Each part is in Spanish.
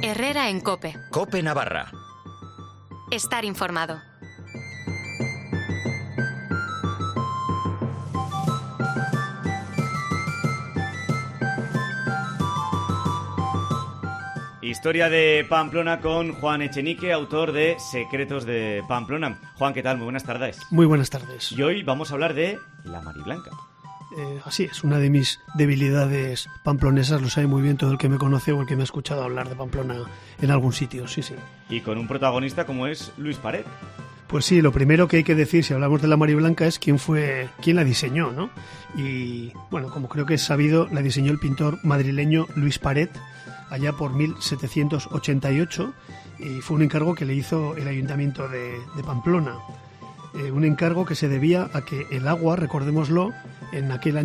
Herrera en COPE. COPE Navarra. Estar informado. Historia de Pamplona con Juan Echenique, autor de Secretos de Pamplona. Juan, ¿qué tal? Muy buenas tardes. Muy buenas tardes. Y hoy vamos a hablar de la Mariblanca. Así es, una de mis debilidades pamplonesas, lo sabe muy bien todo el que me conoce o el que me ha escuchado hablar de Pamplona en algún sitio, sí. Y con un protagonista como es Luis Paret. Pues sí, lo primero que hay que decir si hablamos de la Mariblanca es quién la diseñó, ¿no? Y bueno, como creo que es sabido, la diseñó el pintor madrileño Luis Paret allá por 1788 y fue un encargo que le hizo el Ayuntamiento de Pamplona. Un encargo que se debía a que el agua, recordémoslo, en aquellos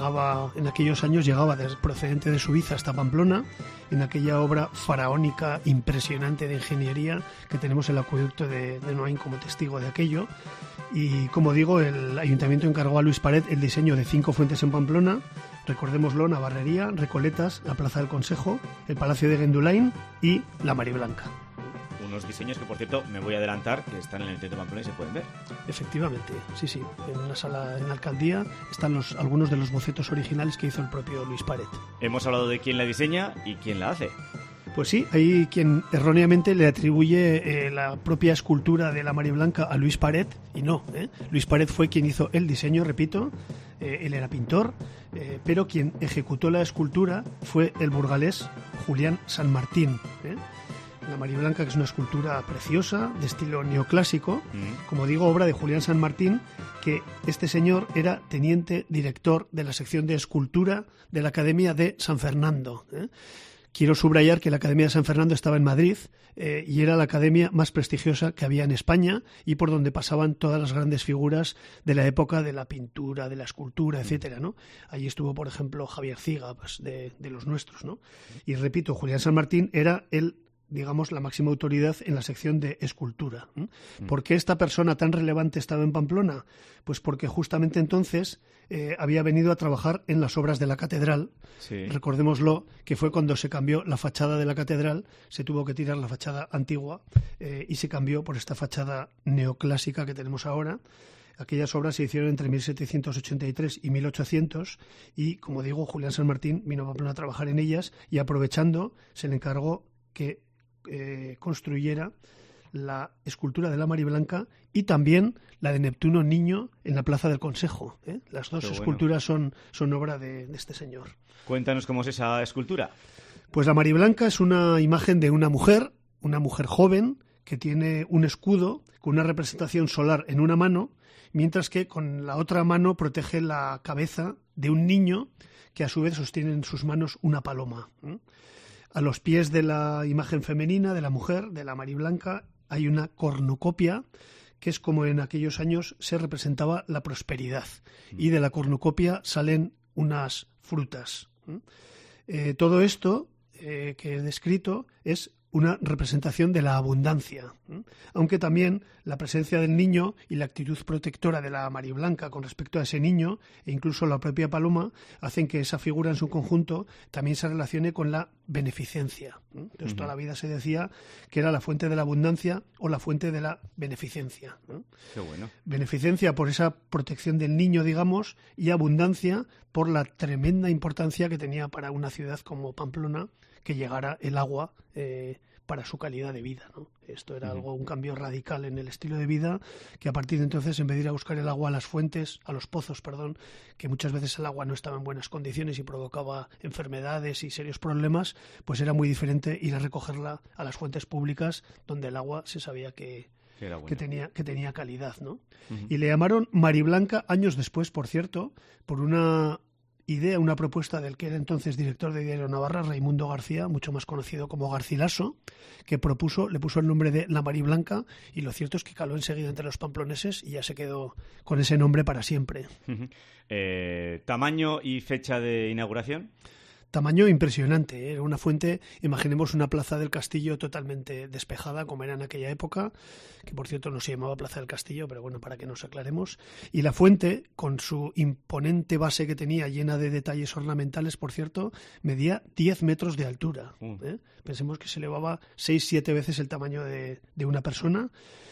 años llegaba procedente de Suiza hasta Pamplona, en aquella obra faraónica impresionante de ingeniería que tenemos el acueducto de Noain como testigo de aquello. Y como digo, el Ayuntamiento encargó a Luis Paret el diseño de 5 fuentes en Pamplona, recordémoslo, Navarrería, Recoletas, la Plaza del Consejo, el Palacio de Gendulain y la Mariblanca. Unos diseños que, por cierto, me voy a adelantar, que están en el Teatro de Pamplona y se pueden ver. Efectivamente, sí. En una sala en la alcaldía están algunos de los bocetos originales que hizo el propio Luis Paret. Hemos hablado de quién la diseña y quién la hace. Pues sí, hay quien erróneamente le atribuye la propia escultura de la Mariblanca a Luis Paret, y no. Luis Paret fue quien hizo el diseño, repito, él era pintor, pero quien ejecutó la escultura fue el burgalés Julián San Martín. La Mariblanca, que es una escultura preciosa, de estilo neoclásico, como digo, obra de Julián San Martín, que este señor era teniente director de la sección de escultura de la Academia de San Fernando. Quiero subrayar que la Academia de San Fernando estaba en Madrid y era la academia más prestigiosa que había en España y por donde pasaban todas las grandes figuras de la época de la pintura, de la escultura, etcétera, ¿no? Allí estuvo, por ejemplo, Javier Ciga, pues, de los nuestros, ¿no? Y repito, Julián San Martín era la máxima autoridad en la sección de escultura. ¿Por qué esta persona tan relevante estaba en Pamplona? Pues porque justamente entonces había venido a trabajar en las obras de la catedral. Sí. Recordémoslo, que fue cuando se cambió la fachada de la catedral, se tuvo que tirar la fachada antigua y se cambió por esta fachada neoclásica que tenemos ahora. Aquellas obras se hicieron entre 1783 y 1800 y, como digo, Julián San Martín vino a Pamplona a trabajar en ellas y aprovechando se le encargó que construyera la escultura de la Mariblanca y también la de Neptuno Niño en la Plaza del Consejo. Las dos esculturas son obra de este señor. Cuéntanos cómo es esa escultura. Pues la Mariblanca es una imagen de una mujer joven que tiene un escudo con una representación solar en una mano, mientras que con la otra mano protege la cabeza de un niño que a su vez sostiene en sus manos una paloma. A los pies de la imagen femenina de la mujer, de la Mariblanca, hay una cornucopia, que es como en aquellos años se representaba la prosperidad. Y de la cornucopia salen unas frutas. Todo esto que he descrito es una representación de la abundancia, aunque también la presencia del niño y la actitud protectora de la Mariblanca con respecto a ese niño e incluso la propia paloma hacen que esa figura en su conjunto también se relacione con la beneficencia. Entonces toda la vida se decía que era la fuente de la abundancia o la fuente de la beneficencia. Qué bueno. Beneficencia por esa protección del niño, digamos, y abundancia por la tremenda importancia que tenía para una ciudad como Pamplona que llegara el agua para su calidad de vida, ¿no? Esto era un cambio radical en el estilo de vida, que a partir de entonces, en vez de ir a buscar el agua a las fuentes, a los pozos, que muchas veces el agua no estaba en buenas condiciones y provocaba enfermedades y serios problemas, pues era muy diferente ir a recogerla a las fuentes públicas, donde el agua se sabía que tenía calidad, ¿no? Y le llamaron Mariblanca años después, por cierto, por una propuesta del que era entonces director de Diario Navarra, Raimundo García, mucho más conocido como Garcilaso, que le puso el nombre de la Mariblanca, y lo cierto es que caló enseguida entre los pamploneses y ya se quedó con ese nombre para siempre. ¿Tamaño y fecha de inauguración? tamaño impresionante, ¿eh? Era una fuente, imaginemos una plaza del castillo totalmente despejada, como era en aquella época, que por cierto no se llamaba Plaza del Castillo, pero bueno, para que nos aclaremos. Y la fuente, con su imponente base que tenía, llena de detalles ornamentales, por cierto, medía 10 metros de altura. ¿Eh? Pensemos que se elevaba 6-7 veces el tamaño de una persona,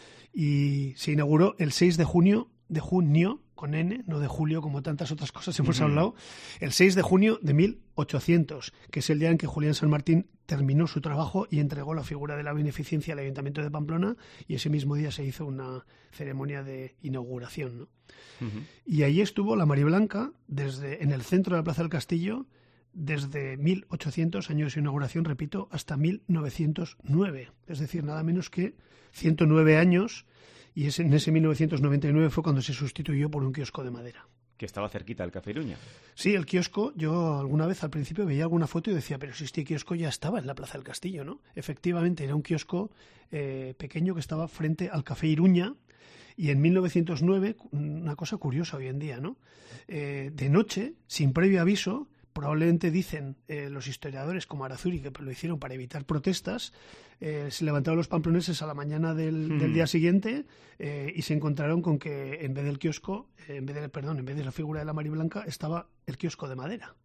y se inauguró el 6 de junio, con N, no de julio, como tantas otras cosas hemos hablado, el 6 de junio de 1800, que es el día en que Julián San Martín terminó su trabajo y entregó la figura de la beneficencia al Ayuntamiento de Pamplona, y ese mismo día se hizo una ceremonia de inauguración, ¿no? Y allí estuvo la Mariblanca, en el centro de la Plaza del Castillo, desde 1800, año de su inauguración, repito, hasta 1909, es decir, nada menos que 109 años, y en ese 1999 fue cuando se sustituyó por un kiosco de madera. Que estaba cerquita del Café Iruña. Sí, el kiosco, yo alguna vez al principio veía alguna foto y decía, pero si este kiosco ya estaba en la Plaza del Castillo, ¿no? Efectivamente, era un kiosco pequeño que estaba frente al Café Iruña, y en 1909, una cosa curiosa hoy en día, ¿no? De noche, sin previo aviso, probablemente dicen los historiadores como Arazuri, que lo hicieron para evitar protestas, se levantaron los pamploneses a la mañana del día siguiente y se encontraron con que en vez del kiosco, en vez de la figura de la Mariblanca, estaba el kiosco de madera.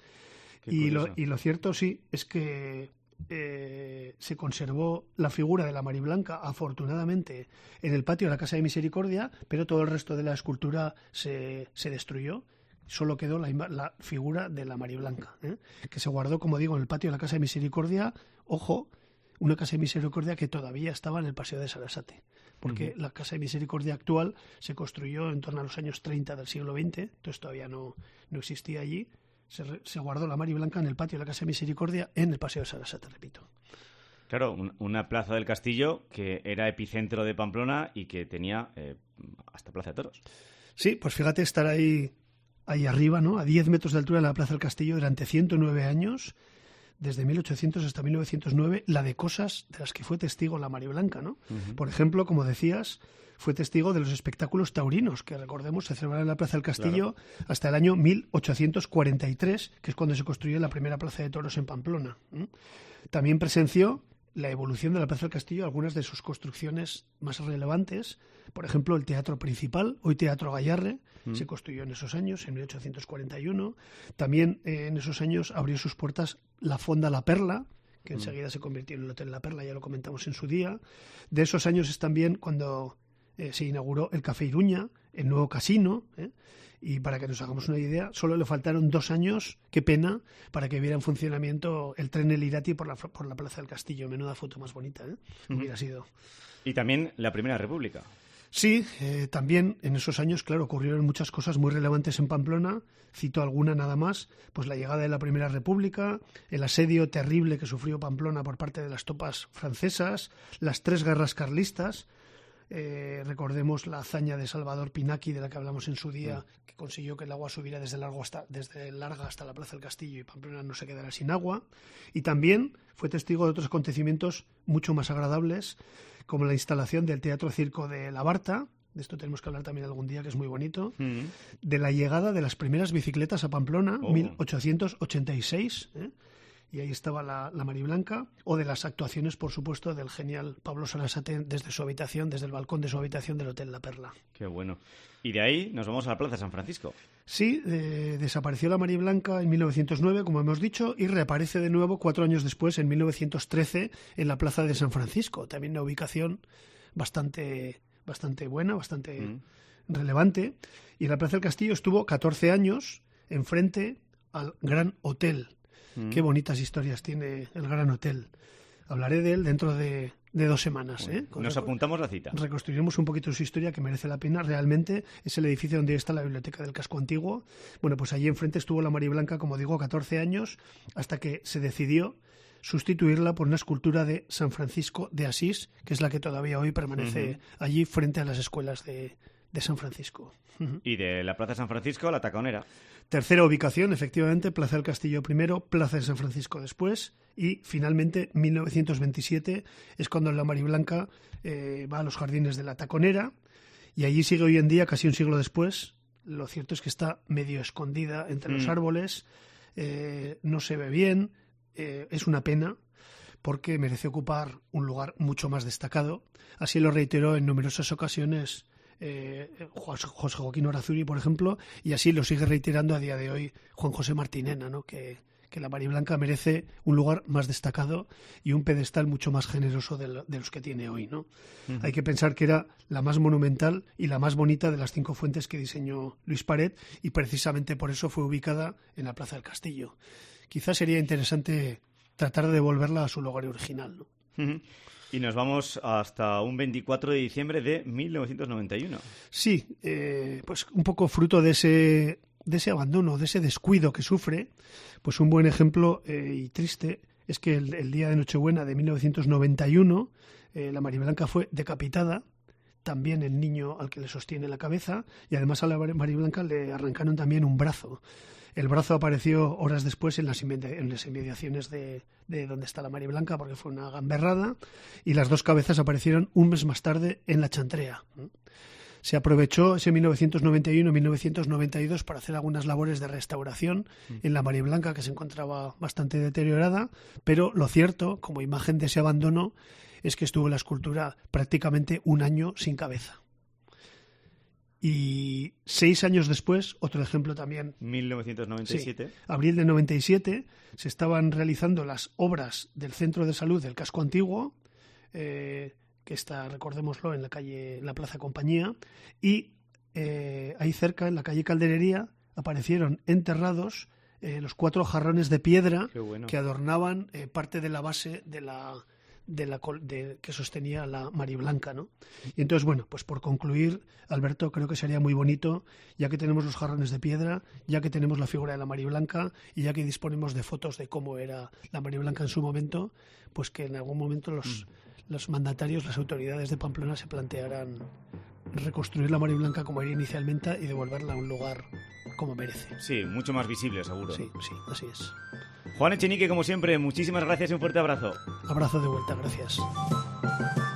Y lo cierto sí es que se conservó la figura de la Mariblanca, afortunadamente, en el patio de la Casa de Misericordia, pero todo el resto de la escultura se destruyó. Solo quedó la figura de la Mariblanca, que se guardó, como digo, en el patio de la Casa de Misericordia. Ojo, una Casa de Misericordia que todavía estaba en el Paseo de Sarasate, porque la Casa de Misericordia actual se construyó en torno a los años 30 del siglo XX, entonces todavía no existía allí. Se guardó la Mariblanca en el patio de la Casa de Misericordia, en el Paseo de Sarasate, repito. Claro, una plaza del Castillo que era epicentro de Pamplona y que tenía hasta Plaza de Toros. Sí, pues fíjate, estar ahí arriba, ¿no? A 10 metros de altura en la Plaza del Castillo durante 109 años, desde 1800 hasta 1909, la de cosas de las que fue testigo la Mariblanca, ¿no? Por ejemplo, como decías, fue testigo de los espectáculos taurinos, que recordemos se celebraron en la Plaza del Castillo hasta el año 1843, que es cuando se construyó la primera plaza de toros en Pamplona. También presenció la evolución de la Plaza del Castillo, algunas de sus construcciones más relevantes. Por ejemplo, el Teatro Principal, hoy Teatro Gallarre, se construyó en esos años, en 1841. También en esos años abrió sus puertas la Fonda La Perla, que enseguida se convirtió en el Hotel La Perla, ya lo comentamos en su día. De esos años es también cuando se inauguró el Café Iruña, el nuevo casino, y para que nos hagamos una idea, solo le faltaron 2 años, qué pena, para que viera en funcionamiento el tren El Irati por la Plaza del Castillo. Menuda foto más bonita, hubiera sido. Y también la Primera República. Sí, también en esos años, claro, ocurrieron muchas cosas muy relevantes en Pamplona. Cito alguna nada más, pues la llegada de la Primera República, el asedio terrible que sufrió Pamplona por parte de las tropas francesas, las 3 guerras carlistas. Recordemos la hazaña de Salvador Pinaki, de la que hablamos en su día, que consiguió que el agua subiera desde Larga hasta la Plaza del Castillo y Pamplona no se quedara sin agua. Y también fue testigo de otros acontecimientos mucho más agradables, como la instalación del Teatro Circo de la Barta. De esto tenemos que hablar también algún día, que es muy bonito. De la llegada de las primeras bicicletas a Pamplona, 1886, y ahí estaba la Mariblanca, o de las actuaciones, por supuesto, del genial Pablo Sarasate desde su habitación, desde el balcón de su habitación del Hotel La Perla. Qué bueno. Y de ahí nos vamos a la Plaza de San Francisco. Sí, desapareció la Mariblanca en 1909, como hemos dicho, y reaparece de nuevo 4 años después, en 1913, en la Plaza de San Francisco. También una ubicación bastante buena, bastante relevante. Y en la Plaza del Castillo estuvo 14 años enfrente al Gran Hotel. Qué bonitas historias tiene el Gran Hotel. Hablaré de él dentro de 2 semanas. Nos apuntamos la cita. Reconstruiremos un poquito su historia, que merece la pena. Realmente es el edificio donde está la biblioteca del casco antiguo. Bueno, pues allí enfrente estuvo la Mariblanca, como digo, 14 años, hasta que se decidió sustituirla por una escultura de San Francisco de Asís, que es la que todavía hoy permanece allí frente a las escuelas de San Francisco. Y de la Plaza de San Francisco a la Taconera. Tercera ubicación, efectivamente, Plaza del Castillo primero, Plaza de San Francisco después, y finalmente 1927 es cuando la Mariblanca va a los jardines de la Taconera, y allí sigue hoy en día, casi un siglo después. Lo cierto es que está medio escondida entre los árboles. no se ve bien, es una pena, porque merece ocupar un lugar mucho más destacado. Así lo reiteró en numerosas ocasiones José Joaquín Orazuri, por ejemplo, y así lo sigue reiterando a día de hoy Juan José Martinena, ¿no? Que la Mariblanca merece un lugar más destacado y un pedestal mucho más generoso de los que tiene hoy, ¿no? Uh-huh. Hay que pensar que era la más monumental y la más bonita de las 5 fuentes que diseñó Luis Paret, y precisamente por eso fue ubicada en la Plaza del Castillo. Quizás sería interesante tratar de devolverla a su lugar original, ¿no? Uh-huh. Y nos vamos hasta un 24 de diciembre de 1991. Sí, pues un poco fruto de ese abandono, de ese descuido que sufre. Pues un buen ejemplo y triste es que el día de Nochebuena de 1991 la Mariblanca fue decapitada, también el niño al que le sostiene la cabeza, y además a la Mariblanca le arrancaron también un brazo. El brazo apareció horas después en las inmediaciones de donde está la Mariblanca, porque fue una gamberrada, y las 2 cabezas aparecieron un mes más tarde en la Chantrea. Se aprovechó ese 1991-1992 para hacer algunas labores de restauración en la Mariblanca, que se encontraba bastante deteriorada, pero lo cierto, como imagen de ese abandono, es que estuvo la escultura prácticamente un año sin cabeza. Y 6 años después, otro ejemplo también. 1997. Sí, abril de 97, se estaban realizando las obras del centro de salud del casco antiguo, que está, recordémoslo, en la Plaza Compañía, y ahí cerca, en la calle Calderería, aparecieron enterrados los 4 jarrones de piedra que adornaban parte de la base que sostenía la Mariblanca, ¿no? Y entonces, bueno, pues por concluir, Alberto, creo que sería muy bonito, ya que tenemos los jarrones de piedra, ya que tenemos la figura de la Mariblanca y ya que disponemos de fotos de cómo era la Mariblanca en su momento, pues que en algún momento los mandatarios, las autoridades de Pamplona se plantearan reconstruir la Mariblanca como era inicialmente y devolverla a un lugar como merece. Sí, mucho más visible, seguro. Sí, así es. Juan Echenique, como siempre, muchísimas gracias y un fuerte abrazo. Abrazo de vuelta, gracias.